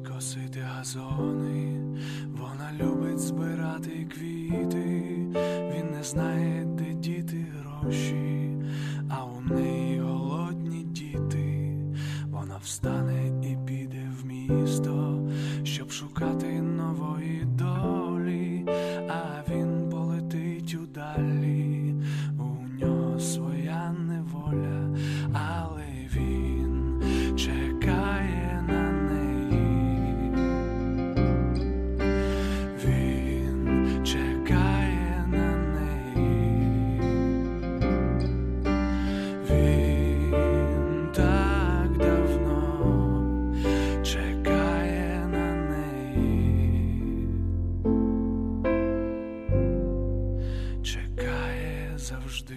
косити газони, вона любить збирати квіти, він не знає, де діти гроші, а у неї голодні діти. Вона встане і піде в місто, щоб шукати нової долі, а він полетить удалі, у нього своя неволя, але він чекає на неї. Він чекає на неї. Він так давно чекає на неї. Чекає завжди.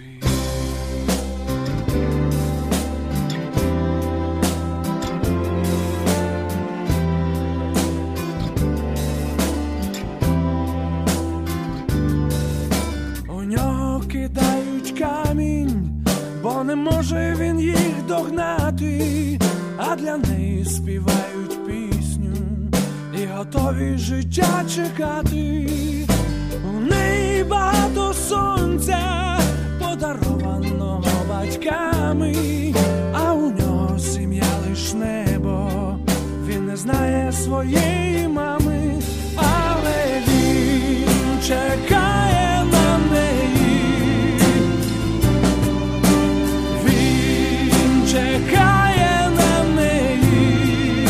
У нього кидають камінь, бо не може він їх догнати, а для неї співають пісню і готові життя чекати. У неї багато сонця, подарованого батьками, а у нього сім'я лиш небо, він не знає своєї мами, але він чекає на неї. Він чекає на неї.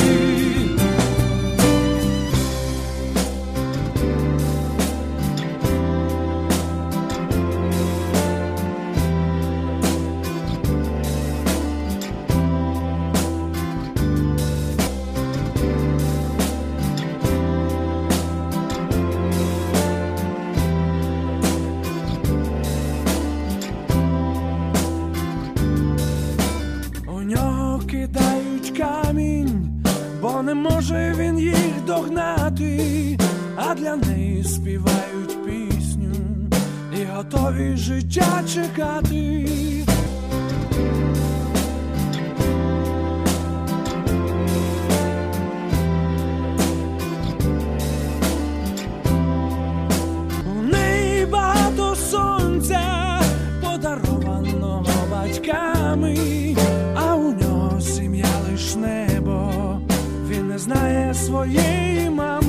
У нього кидають камінь, бо не може він їх догнати, а для неї співають пісню і готові життя чекати. У неї багато сонця, подарованого батьками, а у нього сім'я лиш небо, він не знає своєї мами.